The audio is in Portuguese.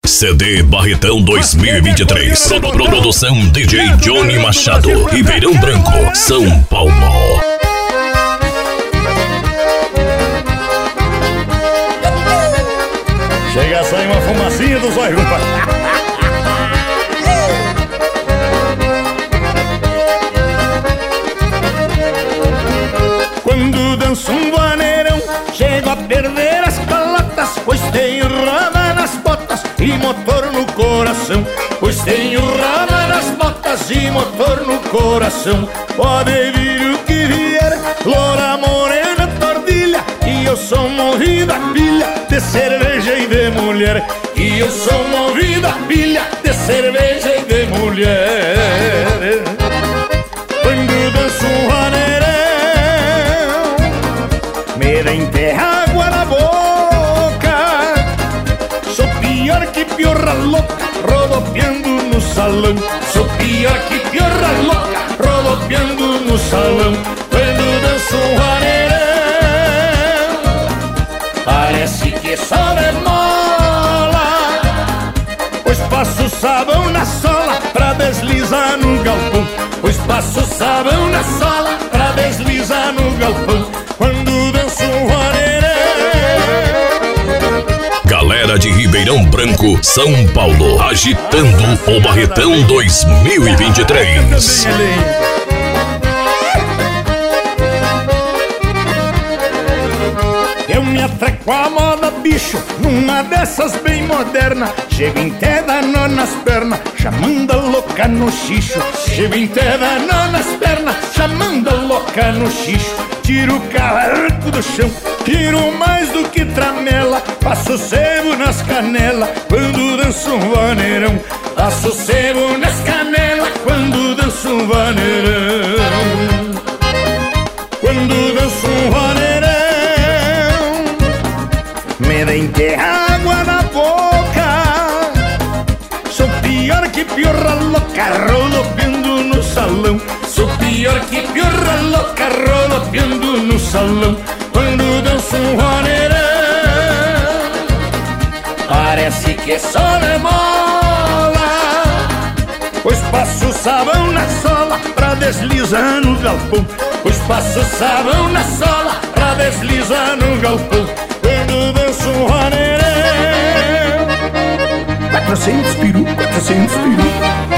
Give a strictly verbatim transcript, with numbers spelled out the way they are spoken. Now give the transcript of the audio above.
C D Barretão dois mil e vinte e três. Pro- Produção D J Johnny Machado, Ribeirão Branco, São Paulo. Chega a sair uma fumacinha dos olhos, compadre. Quando danço um vaneirão, chego a perder as calotas, pois tenho roda nas botas e motor no coração. Pois tenho roda nas botas e motor no coração. Pode vir o que vier, loura, morena, tordilha, e eu sou movido a pilha de cerveja e de mulher. E eu sou movido a pilha de cerveja e de mulher. Quando danço um vaneirão, me dá enterra água na boca. Sou pior que piorra louca, rodopiando no salão. Sou pior que piorra louca, rodopiando no salão. Quando danço um vaneirão, parece que só demola, pois passo sabão na sola pra deslizar no galpão. Pois passo sabão na sola pra deslizar no galpão. Quando danço um vaneirão. Galera de Ribeirão Branco, São Paulo, agitando o Barretão dois mil e vinte e três. Eu me atreco a moda, bicho, numa dessas bem moderna. Chego em té da nó nas pernas, chamando a louca no xixo. Chego em té da nó nas pernas, chamando a louca no xixo. Tiro o calarco do chão, tiro mais do que tramela. Passo sebo nas canelas quando danço um vaneirão. Passo sebo nas canelas quando danço um vaneirão. Quando danço um vaneirão, me dá enterra água na boca. Sou pior que piorra louca, rodopiando no salão. Sou pior que piorra louca, rodopiando no salão. Quando danço um vaneirão, parece que só demola, pois passo sabão na sola pra deslizar no galpão. Pois passo sabão na sola pra deslizar no galpão. Quando danço um vaneirão, quatrocentos peru, quatrocentos peru.